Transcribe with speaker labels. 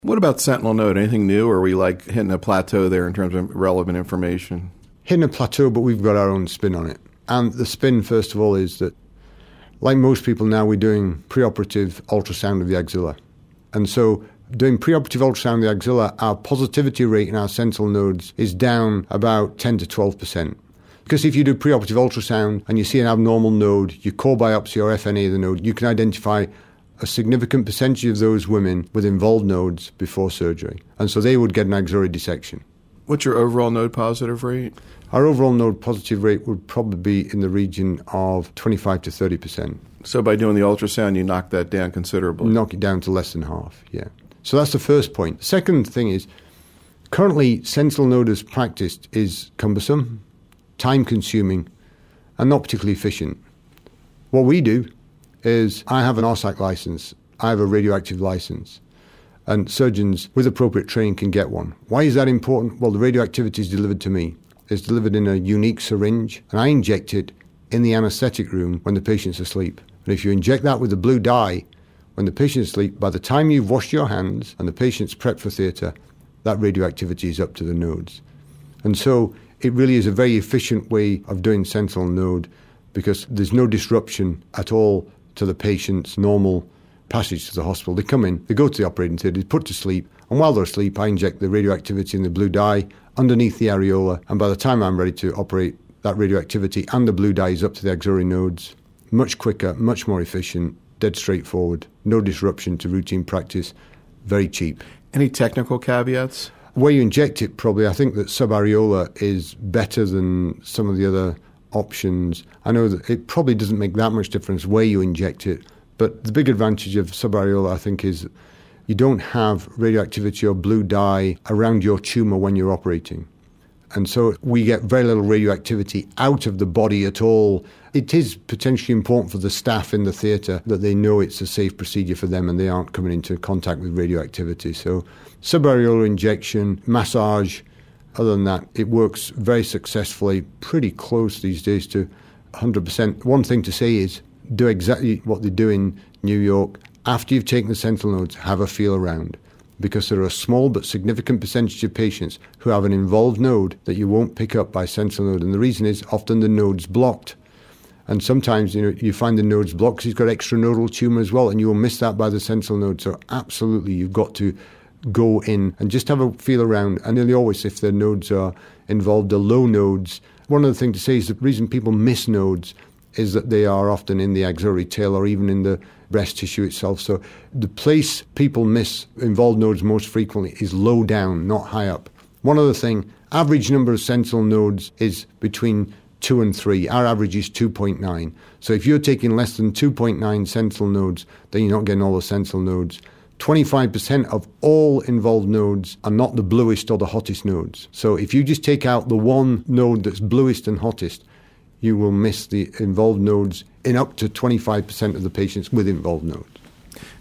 Speaker 1: What about sentinel node? Anything new, or are we like hitting a plateau there in terms of relevant information?
Speaker 2: Hitting a plateau, but we've got our own spin on it. And the spin, first of all, is that, like most people now, we're doing preoperative ultrasound of the axilla. And so doing preoperative ultrasound of the axilla, our positivity rate in our sentinel nodes is down about 10 to 12%. Because if you do preoperative ultrasound and you see an abnormal node, you core biopsy or FNA of the node, you can identify a significant percentage of those women with involved nodes before surgery. And so they would get an axillary dissection.
Speaker 1: What's your overall node positive rate?
Speaker 2: Our overall node positive rate would probably be in the region of 25 to 30%.
Speaker 1: So by doing the ultrasound, you knock that down considerably?
Speaker 2: Knock it down to less than half, yeah. So that's the first point. The second thing is, currently sentinel node as practiced is cumbersome, time-consuming, and not particularly efficient. What we do is, I have an RSAC license, I have a radioactive license, and surgeons with appropriate training can get one. Why is that important? Well, the radioactivity is delivered to me. It's delivered in a unique syringe, and I inject it in the anesthetic room when the patient's asleep. And if you inject that with a blue dye when the patient's asleep, by the time you've washed your hands and the patient's prepped for theatre, that radioactivity is up to the nodes. And so it really is a very efficient way of doing sentinel node, because there's no disruption at all to the patient's normal passage to the hospital. They come in, they go to the operating theatre, they're put to sleep, and while they're asleep, I inject the radioactivity in the blue dye underneath the areola, and by the time I'm ready to operate, that radioactivity and the blue dye is up to the axillary nodes. Much quicker, much more efficient, dead straightforward, no disruption to routine practice, very cheap.
Speaker 1: Any technical caveats?
Speaker 2: Where you inject it, probably, I think that subareola is better than some of the other options. I know that it probably doesn't make that much difference where you inject it, but the big advantage of subareola, I think, is you don't have radioactivity or blue dye around your tumour when you're operating. And so we get very little radioactivity out of the body at all. It is potentially important for the staff in the theatre that they know it's a safe procedure for them and they aren't coming into contact with radioactivity. So subareolar injection, massage, other than that, it works very successfully, pretty close these days to 100%. One thing to say is do exactly what they do in New York. After you've taken the sentinel nodes, have a feel around, because there are a small but significant percentage of patients who have an involved node that you won't pick up by sentinel node. And the reason is often the node's blocked. And sometimes you find the node's blocked because he's got extranodal tumour as well, and you will miss that by the sentinel node. So absolutely, you've got to go in and just have a feel around. And nearly always, if the nodes are involved, the low nodes. One other thing to say is the reason people miss nodes is that they are often in the axillary tail or even in the breast tissue itself. So the place people miss involved nodes most frequently is low down, not high up. One other thing, average number of sentinel nodes is between 2 and 3. Our average is 2.9. So if you're taking less than 2.9 sentinel nodes, then you're not getting all the sentinel nodes. 25% of all involved nodes are not the bluest or the hottest nodes. So if you just take out the one node that's bluest and hottest, you will miss the involved nodes in up to 25% of the patients with involved nodes.